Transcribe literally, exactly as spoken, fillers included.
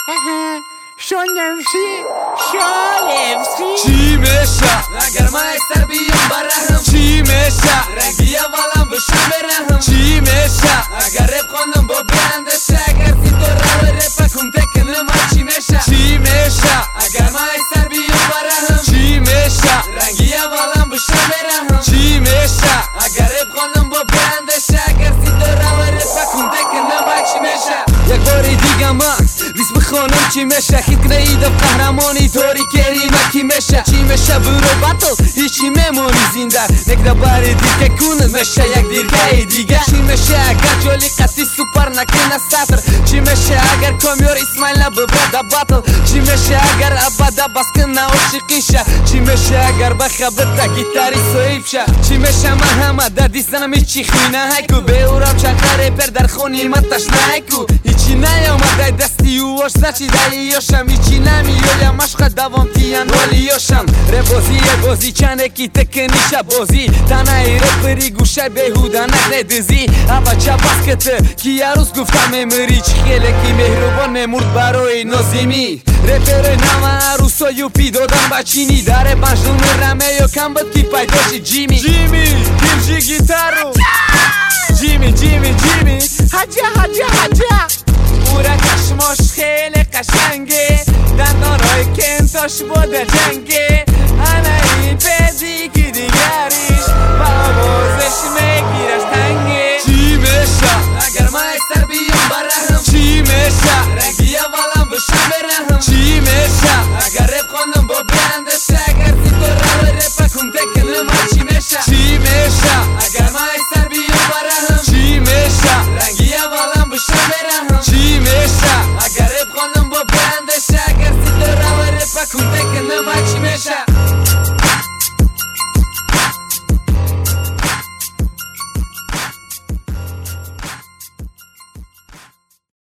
شونمشی شالفسی چی میشه اگر من سر بیام برهم؟ چی میشه رنگی اولم بشم برهم؟ چی میشه اگر رپ خواندم با بیندشه؟ اگر سی تو رو رپ کن تکنه من چی میشه؟ چی میشه اگر من سر بیام برهم؟ چی میشه رنگی اولم بشم برهم؟ چی میشه اگر رپ خواندم با بیندشه؟ اگر سی تو رو رپ کن تکنه من چی میشه؟ یک باری دیگه من ریس بخونم چی میشه؟ خیلی کنیدم قهرمانی طوری کریمه کی میشه؟ چی میشه برو بطل هیچی میمونی زنده نکده باری دیگه کنه میشه یک دیرگه دیگه چی میشه اگر جولی قطی سوپر نکنه سطر؟ چی میشه اگر کامیور اسمایل نببرده بطل؟ چی میشه اگر ابدا بس کنه عاشقیشه؟ چی میشه اگر بخبرده گیتاری سویب شه؟ چی میشه من همه دردی زنم هیچی خوینه هیکو به اورام چند پر در خونی من تشنه هیکو هیچی نیامده دستی و واش نچی داییاشم هیچی نمیویم مشق دوام تیان والیاشم ره بازی یه بازی چنه کی تکنیشه بازی تنهی رو پری گوشه بهوده نکنه دزی اما چه بسکته کی یه روز گفتم امری چی خیلی کی مهربان ممورد برای نازیمی رپر نامه عروسا یو پی دادم بچینی داره پنج نمره یا کم بود کی پیداشی جیمی جیمی گیرجی گیتارو جیمی جیمی جیمی حجه حجه حجه بوره کشماش خیلی قشنگه دندانای کنتاش بوده جنگه انایی پدی که دیگریش با بازش میگیرش تنگه چی میشه اگر من سر بیام برهم؟ چی میشه رنگی اولم بشم برهم؟ چی میشه اگر رپ خواندم با بیندشه؟ اگر سی تو رو رپ کن تکنه من چی میشه؟ چی میشه اگر من سر بیام برهم؟ چی میشه رنگی اولم بشم برهم؟ چی میشه اگر رپ خواندم با بیندشه؟ اگر سی تو رو رپ کن تکنه من چی میشه؟